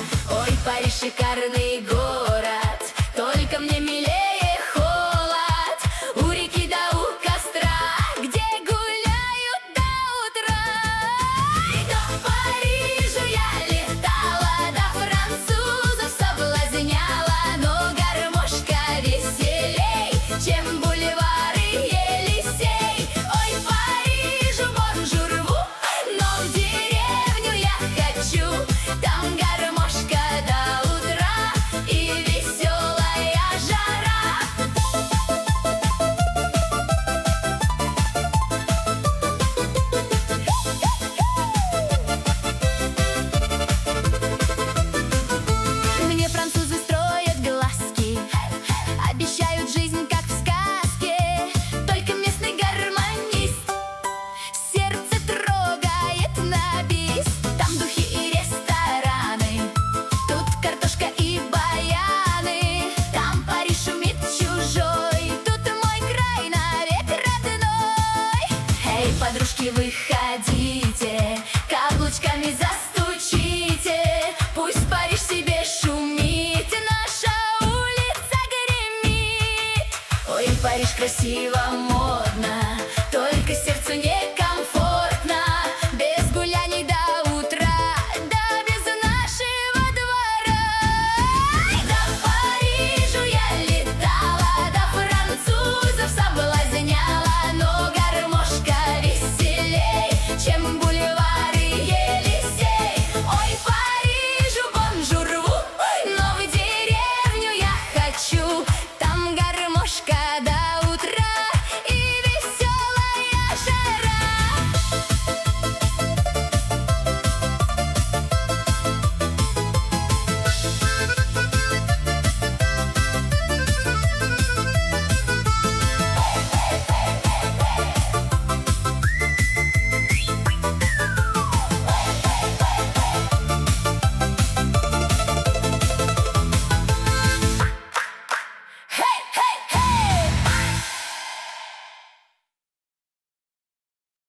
Ой, Париж шикарный город, только мне милее холод. У реки да у костра, где гуляют до утра. И до Парижа я летала, до французов соблазняла, но гармошка веселей, чем бульвары Елисей. Ой, Парижу бонжурву, но в деревню я хочу. Там гармошка до утра и веселая жара. Мне французы строят глазки, обещают жизнь, как в сказке. Только местный гармонист сердце трогает на бис. Там духи и рестораны, тут картошка и баяны. Там Париж шумит чужой, тут мой край навек родной. Эй, подружки, выходите, каблучками застучите. Пусть Париж себе шумит, наша улица гремит. Ой, Париж красиво